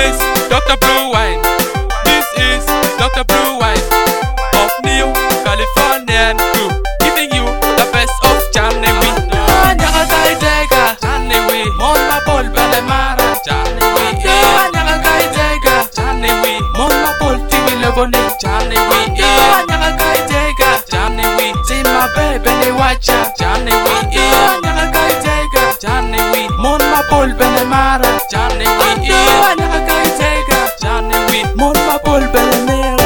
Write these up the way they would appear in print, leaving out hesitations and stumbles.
is Dr. Blue Wine. This is Dr. Blue Wine of New Californian crew, giving you the best of Janewi. Nyakakaitega Janewi, Mona Pol Belemara Janewi. Nyakakaitega Janewi, Mona Pol Tiwi Levone Janewi. Nyakakaitega Janewi, Zima Bebe Ne Wacha Janewi. Nyakakaitega Janewi, Mona Pol Belemara Janewi. Nyakakaitega Janewi, Mona Pol Belemara.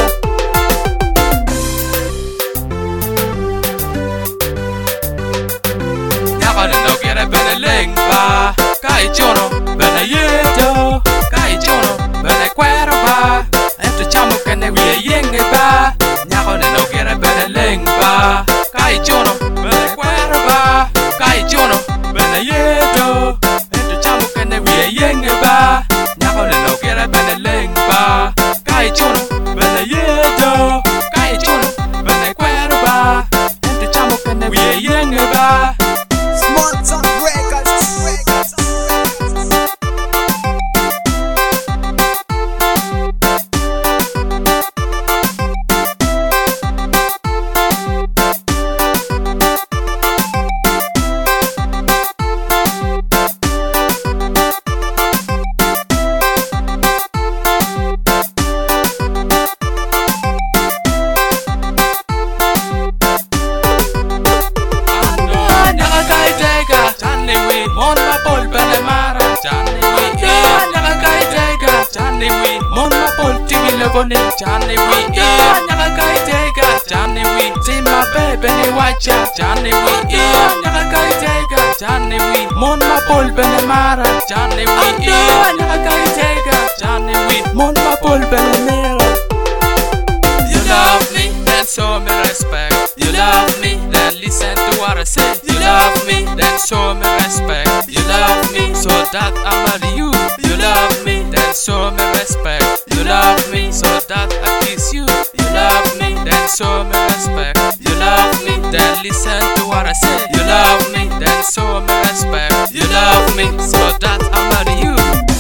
No quiere Benelengba, Kai Chono, Beneyeto, Kai Chono, Benequerba, este chamo que ne wie yengeba, Nyakone no quiere Benelengba, Kai Chono, Benequerba, Kai Chono, Beneyeto, este chamo que ne wie yengeba, Nyakone no quiere Benelengba, Kai Chono, Beneyeto, Kai Chono, Benequerba, este chamo que ne wie yengeba. Small Talk Records. Mona Pol Belemara Janewi. Nyakakaitega Janewi, Mona Pol Tiwi Levone Janewi. Nyakakaitega Janewi, Zima Bebe Ne Wacha Janewi. Nyakakaitega Janewi, Mona Pol Belemara Janewi. Nyakakaitega Janewi, Mona Pol Belemara. You love me, then show me respect. You love me, then listen to what I say. You love me, then show me respect. You love me, so that I marry you. You love me, then show me respect. You love me, so that I kiss you. You love me, then show me respect. You love me, then listen to what I say. You love me, then show me respect. You love me, so that I marry you.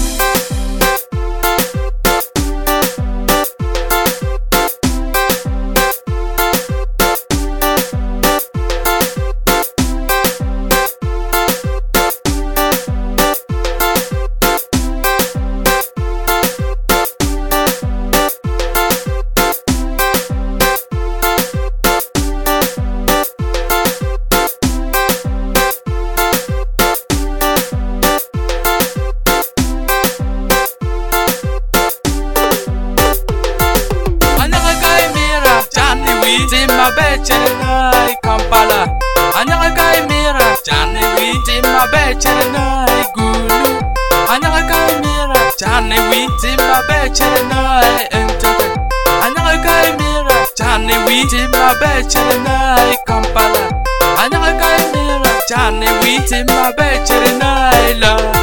Zima Becherenai Kampala, Anyakakai Mira Janewi. Zima Becherenai Gulu, Anyakakai Mira Janewi. Zima Becherenai Entoke, Anyakakai Mira Janewi. Zima Becherenai Kampala, Anyakakai Mira Janewi. Zima Becherenai La.